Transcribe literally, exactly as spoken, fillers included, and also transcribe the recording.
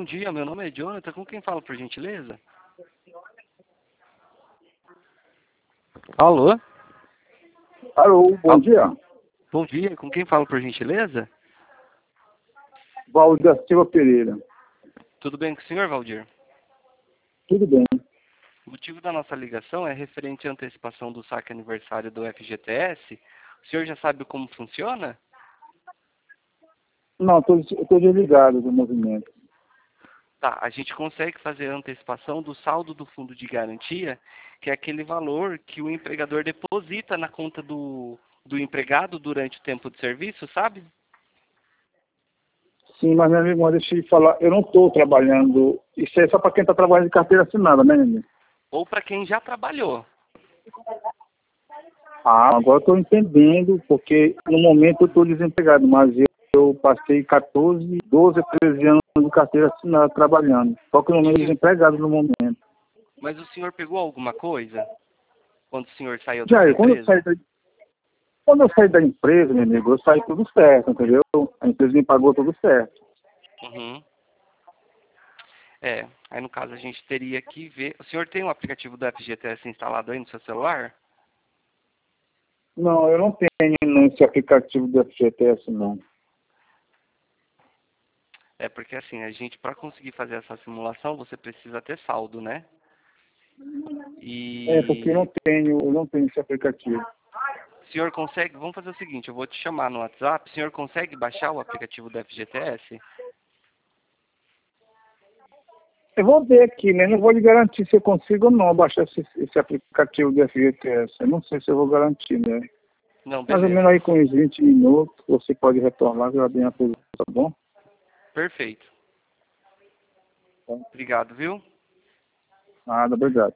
dia, meu nome é Jonathan. Com quem falo, por gentileza? Alô? Alô, bom Alô? dia. Bom dia, com quem falo, por gentileza? Valdir da Silva Pereira. Tudo bem com o senhor, Valdir? Tudo bem. O motivo da nossa ligação é referente à antecipação do saque aniversário do F G T S. O senhor já sabe como funciona? Não, estou desligado do movimento. Tá, a gente consegue fazer a antecipação do saldo do fundo de garantia, que é aquele valor que o empregador deposita na conta do, do empregado durante o tempo de serviço, sabe? Sim, mas meu amigo, deixa eu te falar, eu não estou trabalhando. Isso é só para quem está trabalhando de carteira assinada, né, menino? Ou para quem já trabalhou. Ah, agora estou entendendo, porque no momento eu estou desempregado, mas eu, eu passei quatorze, doze, treze anos de carteira assinada trabalhando. Só que no momento desempregado no momento. Mas o senhor pegou alguma coisa quando o senhor saiu Já, dessa eu, quando eu saí empresa? da, quando eu saí da empresa, meu amigo, eu saí tudo certo, entendeu? A empresa me pagou tudo certo. Uhum. É, aí no caso a gente teria que ver... O senhor tem o aplicativo do F G T S instalado aí no seu celular? Não, eu não tenho esse aplicativo do F G T S, não. É porque assim, a gente, para conseguir fazer essa simulação, você precisa ter saldo, né? É, porque eu não E tenho, eu não tenho esse aplicativo. o senhor consegue... Vamos fazer o seguinte, eu vou te chamar no WhatsApp. O senhor consegue baixar o aplicativo do F G T S? Eu vou ver aqui, né? Não vou lhe garantir se eu consigo ou não baixar esse, esse aplicativo do F G T S. Eu não sei se eu vou garantir, né? Não, Mais ou menos beleza. aí com uns vinte minutos, você pode retornar, já bem a coisa, tá bom? Perfeito. Obrigado, viu? Nada, obrigado.